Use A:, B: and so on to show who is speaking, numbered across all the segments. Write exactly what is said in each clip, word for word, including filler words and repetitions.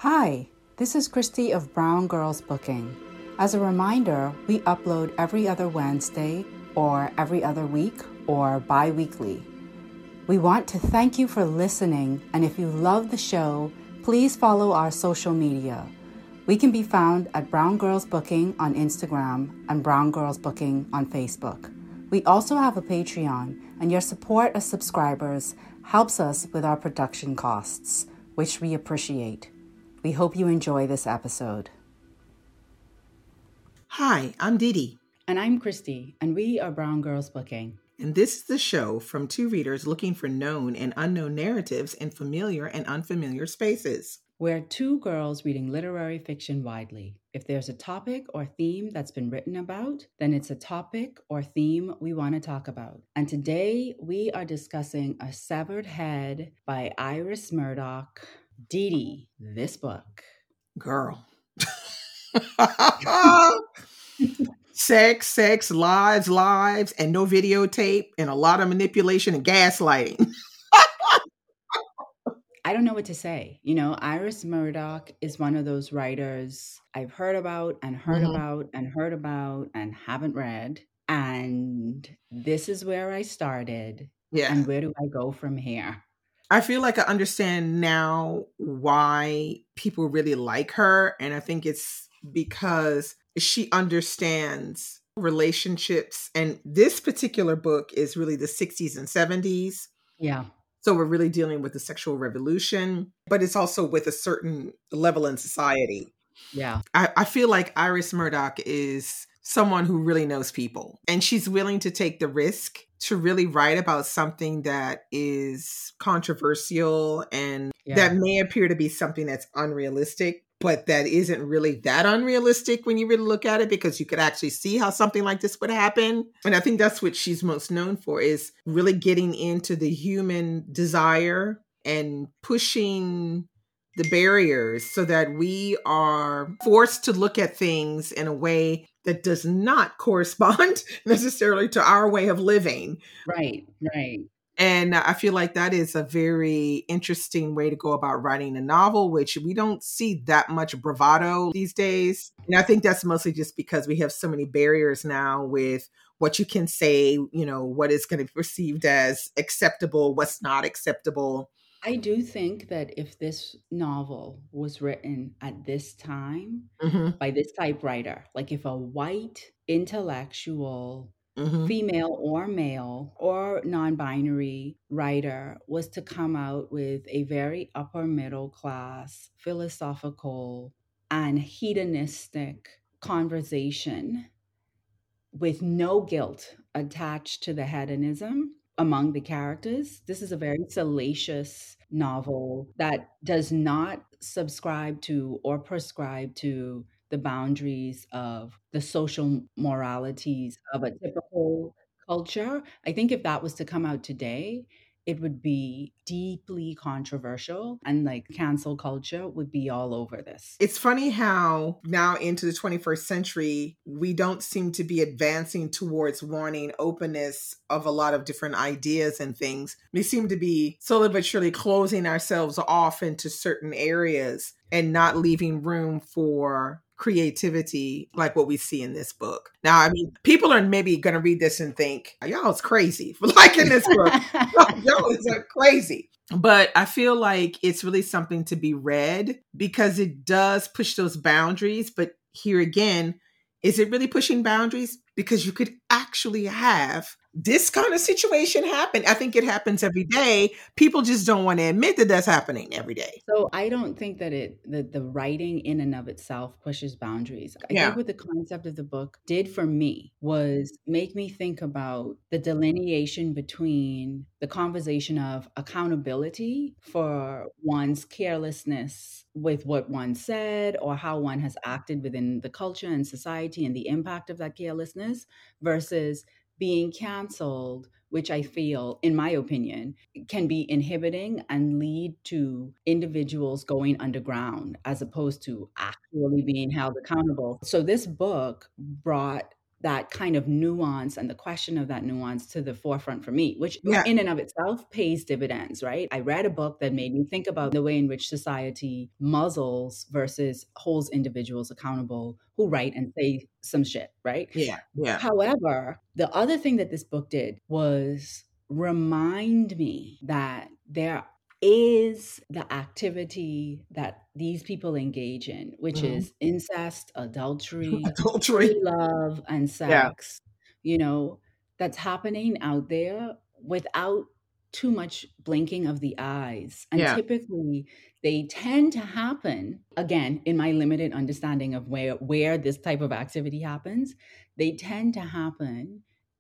A: Hi, this is Christy of Brown Girls Booking. As a reminder, we upload every other Wednesday or every other week or bi-weekly. We want to thank you for listening, and if you love the show, please follow our social media. We can be found at Brown Girls Booking on Instagram and Brown Girls Booking on Facebook. We also have a Patreon, and your support as subscribers helps us with our production costs, which we appreciate. We hope you enjoy this episode.
B: Hi, I'm Dee Dee.
A: And I'm Christy, and we are Brown Girls Booking.
B: And this is the show from two readers looking for known and unknown narratives in familiar and unfamiliar spaces.
A: We're two girls reading literary fiction widely. If there's a topic or theme that's been written about, then it's a topic or theme we want to talk about. And today we are discussing A Severed Head by Iris Murdoch. Dee Dee, this book.
B: Girl. Sex, sex, lives, lives, and no videotape, and a lot of manipulation and gaslighting.
A: I don't know what to say. You know, Iris Murdoch is one of those writers I've heard about and heard mm-hmm. about and heard about and haven't read. And this is where I started.
B: Yeah.
A: And where do I go from here?
B: I feel like I understand now why people really like her. And I think it's because she understands relationships. And this particular book is really the sixties and seventies.
A: Yeah.
B: So we're really dealing with the sexual revolution, but it's also with a certain level in society.
A: Yeah.
B: I, I feel like Iris Murdoch is someone who really knows people, and she's willing to take the risk to really write about something that is controversial and yeah. that may appear to be something that's unrealistic, but that isn't really that unrealistic when you really look at it, because you could actually see how something like this would happen. And I think that's what she's most known for, is really getting into the human desire and pushing the barriers so that we are forced to look at things in a way that does not correspond necessarily to our way of living.
A: Right, right.
B: And I feel like that is a very interesting way to go about writing a novel, which we don't see that much bravado these days. And I think that's mostly just because we have so many barriers now with what you can say, you know, what is going to be perceived as acceptable, what's not acceptable.
A: I do think that if this novel was written at this time mm-hmm. by this typewriter, like if a white intellectual Mm-hmm. female or male or non-binary writer was to come out with a very upper middle class, philosophical and hedonistic conversation with no guilt attached to the hedonism among the characters. This is a very salacious novel that does not subscribe to or prescribe to the boundaries of the social moralities of a typical culture. I think if that was to come out today, it would be deeply controversial, and like cancel culture would be all over this.
B: It's funny how now into the twenty-first century, we don't seem to be advancing towards wanting openness of a lot of different ideas and things. We seem to be slowly but surely closing ourselves off into certain areas and not leaving room for creativity like what we see in this book. Now, I mean, people are maybe going to read this and think, y'all is crazy for liking this book. Y'all is crazy. But I feel like it's really something to be read because it does push those boundaries. But here again, is it really pushing boundaries? Because you could actually have this kind of situation happen. I think it happens every day. People just don't want to admit that that's happening every day.
A: So I don't think that it that the writing in and of itself pushes boundaries. I
B: yeah.
A: think what the concept of the book did for me was make me think about the delineation between the conversation of accountability for one's carelessness with what one said or how one has acted within the culture and society and the impact of that carelessness versus being canceled, which I feel, in my opinion, can be inhibiting and lead to individuals going underground as opposed to actually being held accountable. So this book brought that kind of nuance and the question of that nuance to the forefront for me, which
B: Yeah.
A: in and of itself pays dividends, right? I read a book that made me think about the way in which society muzzles versus holds individuals accountable who write and say some shit, right?
B: Yeah, yeah.
A: However, the other thing that this book did was remind me that there is the activity that these people engage in, which mm-hmm. is incest, adultery,
B: adultery,
A: free love, and sex, yeah. you know, that's happening out there without too much blinking of the eyes. And yeah. typically they tend to happen, again, in my limited understanding of where, where this type of activity happens, they tend to happen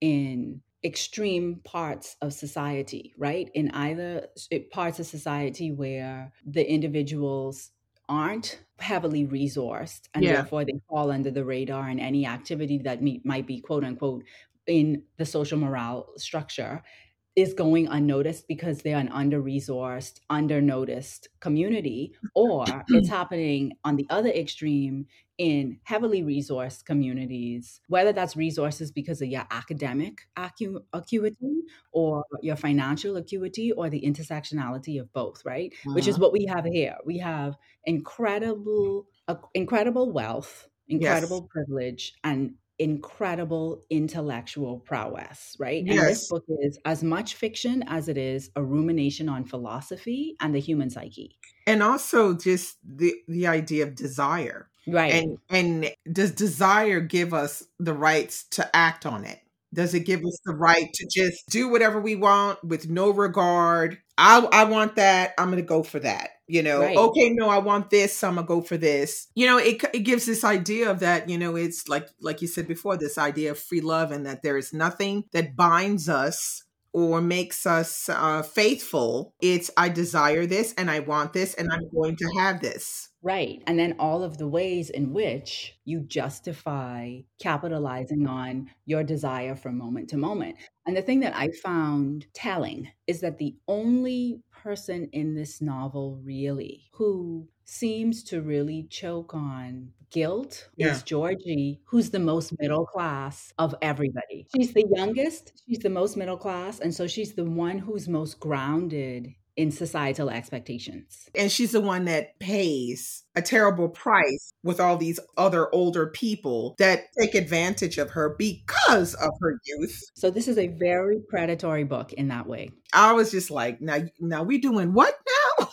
A: in extreme parts of society, right? In either parts of society where the individuals aren't heavily resourced and yeah. therefore they fall under the radar, and any activity that me- might be quote unquote in the social morale structure is going unnoticed because they're an under-resourced, under-noticed community, or it's happening on the other extreme in heavily resourced communities, whether that's resources because of your academic acu- acuity or your financial acuity or the intersectionality of both, right? Uh-huh. Which is what we have here. We have incredible, uh, incredible wealth, incredible yes. privilege, and incredible intellectual prowess, right? Yes. And this book is as much fiction as it is a rumination on philosophy and the human psyche.
B: And also just the the idea of desire.
A: Right.
B: And and does desire give us the rights to act on it? Does it give us the right to just do whatever we want with no regard? I I want that. I'm going to go for that. You know, right. okay, no, I want this. So I'm going to go for this. You know, it it gives this idea of that, you know, it's like, like you said before, this idea of free love, and that there is nothing that binds us or makes us uh, faithful. It's, I desire this and I want this and I'm going to have this.
A: Right. And then all of the ways in which you justify capitalizing on your desire from moment to moment. And the thing that I found telling is that the only person in this novel really who seems to really choke on guilt yeah. is Georgie, who's the most middle class of everybody. She's the youngest, she's the most middle class, and so she's the one who's most grounded in societal expectations.
B: And she's the one that pays a terrible price with all these other older people that take advantage of her because of her youth.
A: So this is a very predatory book in that way.
B: I was just like, now, now we doing what now?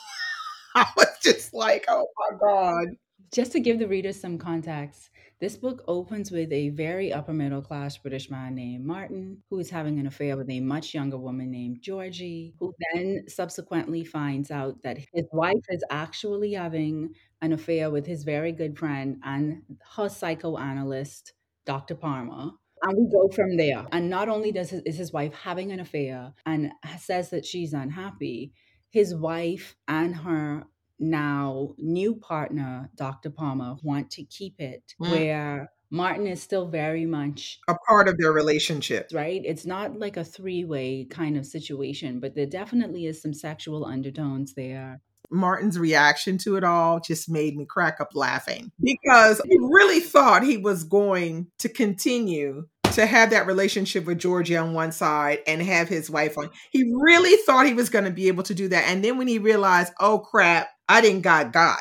B: I was just like, oh my God.
A: Just to give the readers some context, this book opens with a very upper middle class British man named Martin, who is having an affair with a much younger woman named Georgie, who then subsequently finds out that his wife is actually having an affair with his very good friend and her psychoanalyst, Doctor Palmer. And we go from there. And not only does his, is his wife having an affair and says that she's unhappy, his wife and her now new partner, Doctor Palmer, want to keep it mm. where Martin is still very much
B: a part of their relationship,
A: right? It's not like a three-way kind of situation, but there definitely is some sexual undertones there.
B: Martin's reaction to it all just made me crack up laughing because he really thought he was going to continue to have that relationship with Georgie on one side and have his wife on. He really thought he was going to be able to do that. And then when he realized, oh crap, I didn't got got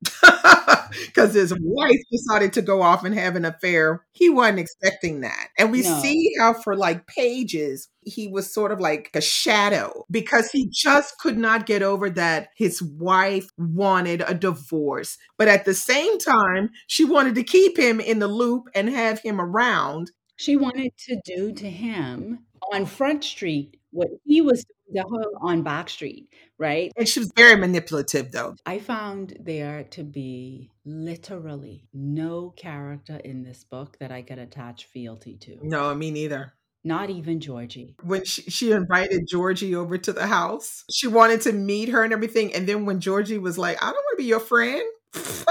B: because his wife decided to go off and have an affair. He wasn't expecting that. And we no. see how for like pages, he was sort of like a shadow because he just could not get over that his wife wanted a divorce. But at the same time, she wanted to keep him in the loop and have him around.
A: She wanted to do to him on Front Street what he was doing to her on Back Street, right?
B: And she was very manipulative, though.
A: I found there to be literally no character in this book that I could attach fealty to.
B: No, me neither.
A: Not even Georgie.
B: When she, she invited Georgie over to the house, she wanted to meet her and everything. And then when Georgie was like, I don't want to be your friend.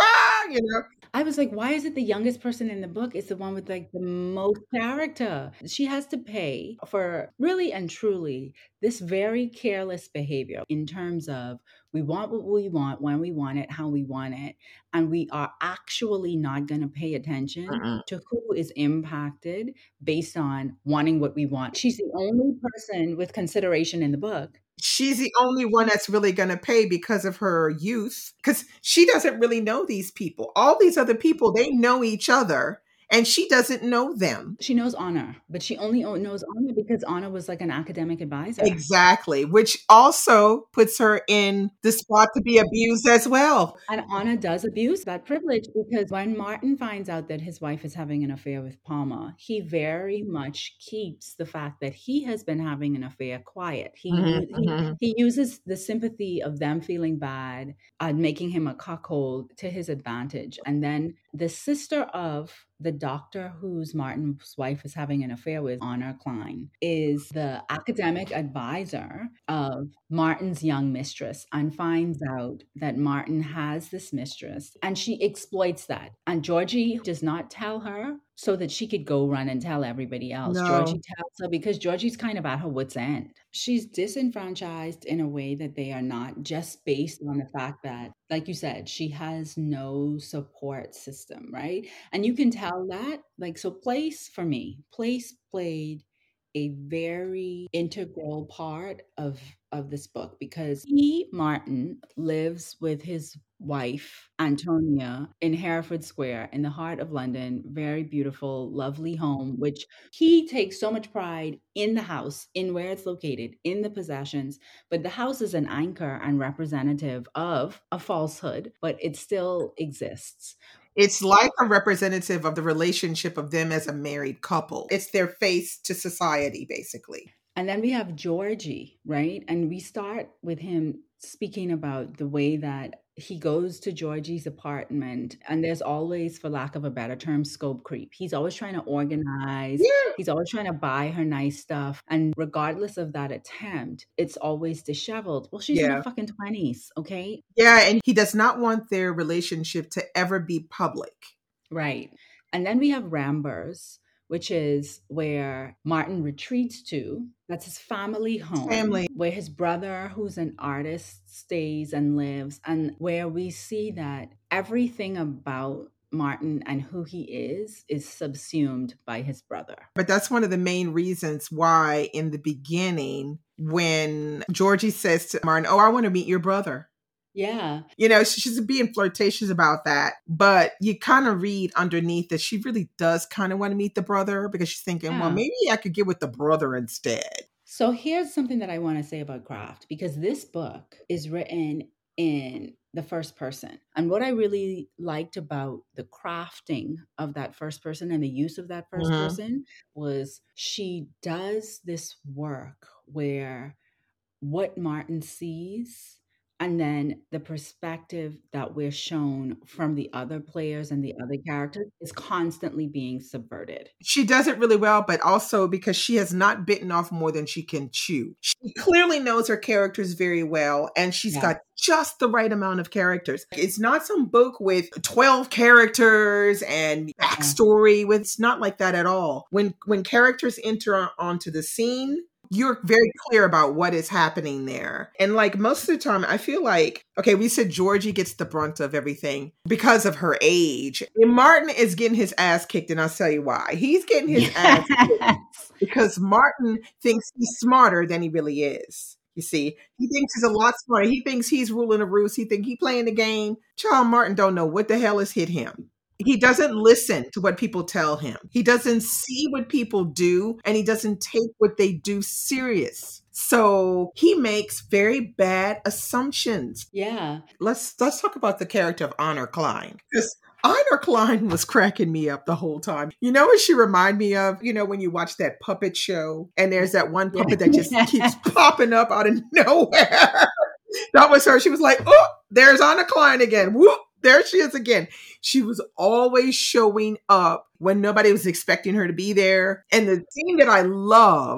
B: you know?
A: I was like, why is it the youngest person in the book is the one with like the most character? She has to pay for really and truly this very careless behavior in terms of we want what we want, when we want it, how we want it. And we are actually not going to pay attention
B: Mm-mm.
A: to who is impacted based on wanting what we want. She's the only person with consideration in the book.
B: She's the only one that's really going to pay because of her youth, because she doesn't really know these people. All these other people, they know each other. And she doesn't know them.
A: She knows Anna, but she only knows Anna because Anna was like an academic advisor.
B: Exactly, which also puts her in the spot to be abused as well.
A: And Anna does abuse that privilege because when Martin finds out that his wife is having an affair with Palma, he very much keeps the fact that he has been having an affair quiet. He, mm-hmm, he, mm-hmm. he uses the sympathy of them feeling bad and making him a cuckold to his advantage. And then the sister of the doctor whose Martin's wife is having an affair with, Anna Klein, is the academic advisor of Martin's young mistress and finds out that Martin has this mistress and she exploits that. And Georgie does not tell her so that she could go run and tell everybody else. No. Georgie tells her because Georgie's kind of at her wit's end. She's disenfranchised in a way that they are not, just based on the fact that, like you said, she has no support system, right? And you can tell that, like, so Place, for me, Place played a very integral part of of this book because he, Martin, lives with his wife, Antonia, in Hereford Square in the heart of London. Very beautiful, lovely home, which he takes so much pride in the house, in where it's located, in the possessions. But the house is an anchor and representative of a falsehood, but it still exists.
B: It's like a representative of the relationship of them as a married couple. It's their face to society, basically.
A: And then we have Georgie, right? And we start with him speaking about the way that he goes to Georgie's apartment, and there's always, for lack of a better term, scope creep. He's always trying to organize. Yeah. He's always trying to buy her nice stuff. And regardless of that attempt, it's always disheveled. Well, she's yeah. in her fucking twenties, okay?
B: Yeah, and he does not want their relationship to ever be public.
A: Right. And then we have Rambers, which is where Martin retreats to. That's his family home.
B: Family.
A: Where his brother, who's an artist, stays and lives, and where we see that everything about Martin and who he is is subsumed by his brother.
B: But that's one of the main reasons why in the beginning, when Georgie says to Martin, oh, I want to meet your brother.
A: Yeah.
B: You know, she's being flirtatious about that, but you kind of read underneath that she really does kind of want to meet the brother because she's thinking, yeah. well, maybe I could get with the brother instead.
A: So here's something that I want to say about Craft, because this book is written in the first person. And what I really liked about the crafting of that first person and the use of that first mm-hmm. person was she does this work where what Martin sees and then the perspective that we're shown from the other players and the other characters is constantly being subverted.
B: She does it really well, but also because she has not bitten off more than she can chew. She clearly knows her characters very well, and she's yeah. got just the right amount of characters. It's not some book with twelve characters and backstory. Yeah. It's not like that at all. When when characters enter onto the scene, you're very clear about what is happening there. And like most of the time, I feel like, okay, we said Georgie gets the brunt of everything because of her age. And Martin is getting his ass kicked, and I'll tell you why. He's getting his ass kicked because Martin thinks he's smarter than he really is. You see, he thinks he's a lot smarter. He thinks he's ruling the roost. He thinks he's playing the game. Child Martin don't know what the hell has hit him. He doesn't listen to what people tell him. He doesn't see what people do, and he doesn't take what they do serious. So he makes very bad assumptions.
A: Yeah.
B: Let's let's talk about the character of Anna Klein. Because Anna Klein was cracking me up the whole time. You know what she reminded me of? You know, when you watch that puppet show, and there's that one puppet that just keeps popping up out of nowhere. That was her. She was like, oh, there's Anna Klein again. Whoop. There she is again. She was always showing up when nobody was expecting her to be there. And the thing that I loved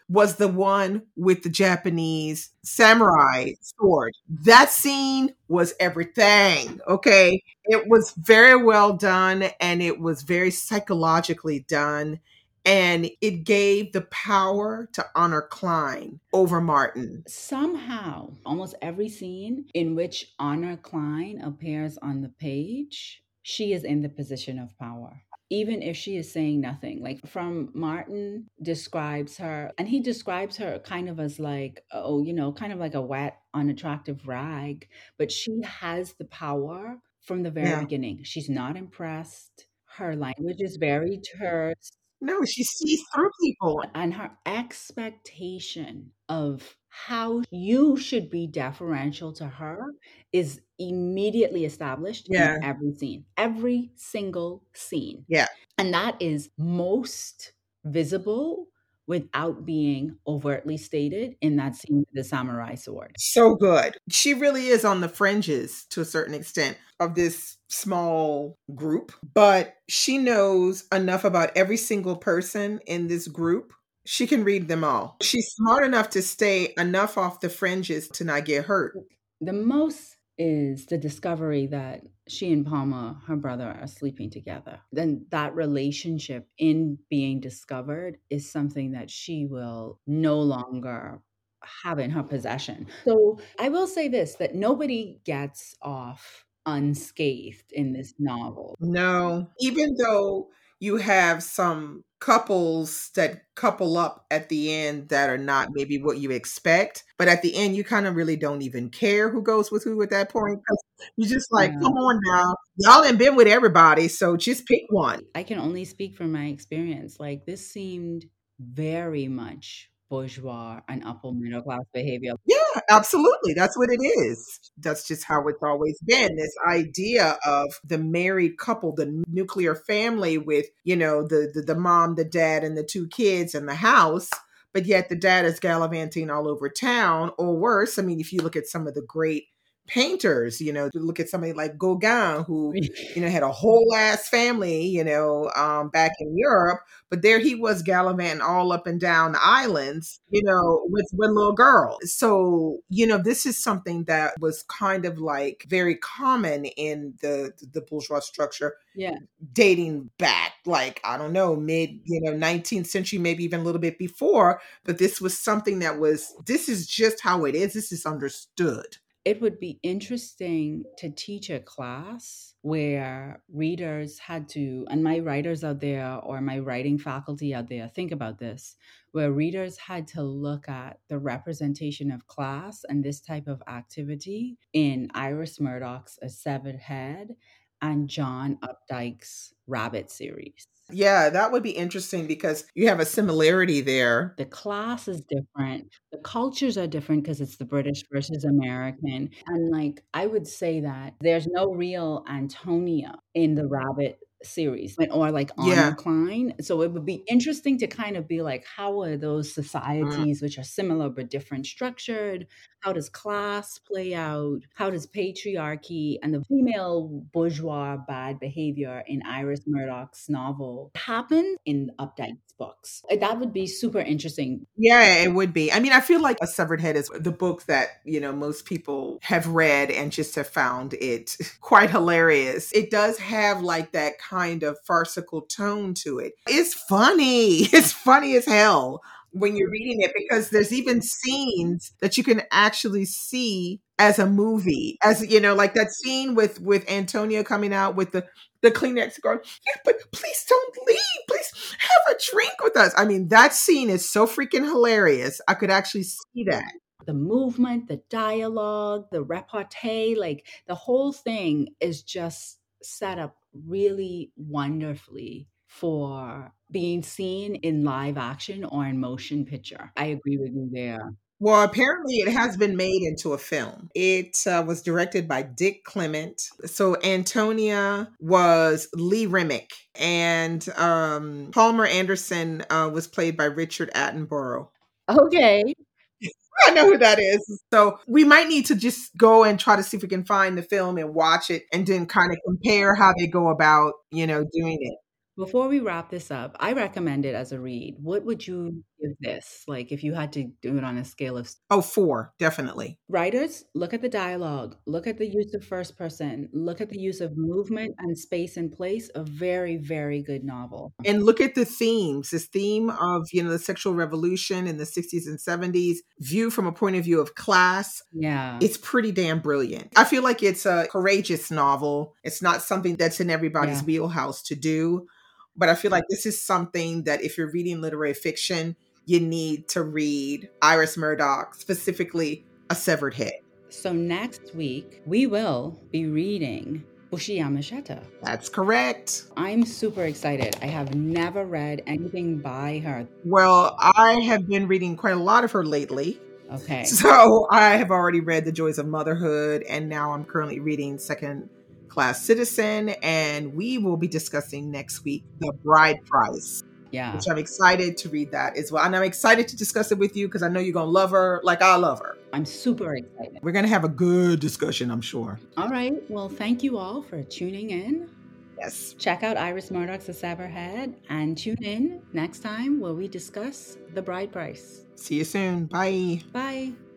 B: was the one with the Japanese samurai sword. That scene was everything. Okay. It was very well done and it was very psychologically done. And it gave the power to Honor Klein over Martin.
A: Somehow, almost every scene in which Honor Klein appears on the page, she is in the position of power. Even if she is saying nothing, like from Martin describes her, and he describes her kind of as like, oh, you know, kind of like a wet, unattractive rag, but she has the power from the very
B: Yeah.
A: beginning. She's not impressed. Her language is very terse.
B: No, she sees through people.
A: And her expectation of how you should be deferential to her is immediately established
B: Yeah.
A: in every scene, every single scene.
B: Yeah.
A: And that is most visible without being overtly stated in that scene with the samurai sword.
B: So good. She really is on the fringes to a certain extent of this small group, but she knows enough about every single person in this group. She can read them all. She's smart enough to stay enough off the fringes to not get hurt.
A: The most is the discovery that she and Palmer, her brother, are sleeping together. Then that relationship in being discovered is something that she will no longer have in her possession. So I will say this, that nobody gets off unscathed in this novel.
B: No, even though you have some couples that couple up at the end that are not maybe what you expect, but at the end you kind of really don't even care who goes with who at that point, because you're just like,
A: Yeah.
B: come on now, y'all ain't been with everybody, so just pick one.
A: I can only speak from my experience. Like, this seemed very much bourgeois and upper middle class behavior.
B: Yeah, absolutely. That's what it is. That's just how it's always been. This idea of the married couple, the nuclear family with, you know, the, the, the mom, the dad, and the two kids in the house. But yet the dad is gallivanting all over town, or worse. I mean, if you look at some of the great painters, you know, look at somebody like Gauguin, who, you know, had a whole ass family, you know, um, back in Europe, but there he was gallivanting all up and down the islands, you know, with one little girl. So, you know, this is something that was kind of like very common in the, the bourgeois structure.
A: Yeah.
B: Dating back, like, I don't know, mid, you know, nineteenth century, maybe even a little bit before, but this was something that was, this is just how it is. This is understood.
A: It would be interesting to teach a class where readers had to, and my writers out there or my writing faculty out there, think about this, where readers had to look at the representation of class and this type of activity in Iris Murdoch's A Severed Head and John Updike's Rabbit series.
B: Yeah, that would be interesting because you have a similarity there.
A: The class is different. The cultures are different because it's the British versus American. And like, I would say that there's no real Antonia in the Rabbit series or like Honor
B: Yeah.
A: Klein. So it would be interesting to kind of be like, how are those
B: Mm.
A: societies, which are similar but different, structured? How does class play out? How does patriarchy and the female bourgeois bad behavior in Iris Murdoch's novel happen in Updike's books? That would be super interesting.
B: Yeah, it would be. I mean, I feel like A Severed Head is the book that, you know, most people have read and just have found it quite hilarious. It does have like that kind of farcical tone to it. It's funny. It's funny as hell when you're reading it, because there's even scenes that you can actually see as a movie, as, you know, like that scene with with Antonia coming out with the the Kleenex going, yeah, but please don't leave. Please have a drink with us. I mean, that scene is so freaking hilarious. I could actually see that.
A: The movement, the dialogue, the repartee, like the whole thing is just set up really wonderfully for being seen in live action or in motion picture. I agree with you there.
B: Well, apparently it has been made into a film. It uh, was directed by Dick Clement. So Antonia was Lee Remick, and um, Palmer Anderson uh, was played by Richard Attenborough.
A: Okay.
B: I know who that is. So we might need to just go and try to see if we can find the film and watch it and then kind of compare how they go about, you know, doing it.
A: Before we wrap this up, I recommend it as a read. What would you give this? Like, if you had to do it on a scale of
B: Oh, four, definitely.
A: Writers, look at the dialogue, look at the use of first person, look at the use of movement and space and place. A very, very good novel.
B: And look at the themes. This theme of, you know, the sexual revolution in the sixties and seventies, viewed from a point of view of class.
A: Yeah.
B: It's pretty damn brilliant. I feel like it's a courageous novel. It's not something that's in everybody's
A: Yeah.
B: wheelhouse to do. But I feel like this is something that if you're reading literary fiction, you need to read Iris Murdoch, specifically A Severed Head.
A: So next week, we will be reading Bushi Yamashita.
B: That's correct.
A: I'm super excited. I have never read anything by her.
B: Well, I have been reading quite a lot of her lately.
A: Okay.
B: So I have already read The Joys of Motherhood, and now I'm currently reading Second Class Citizen, and we will be discussing next week The Bride Price.
A: Yeah.
B: Which I'm excited to read that as well. And I'm excited to discuss it with you because I know you're going to love her like I love her.
A: I'm super excited.
B: We're going to have a good discussion, I'm sure.
A: All right. Well, thank you all for tuning in.
B: Yes.
A: Check out Iris Murdoch's A Severed Head and tune in next time where we discuss The Bride Price.
B: See you soon. Bye.
A: Bye.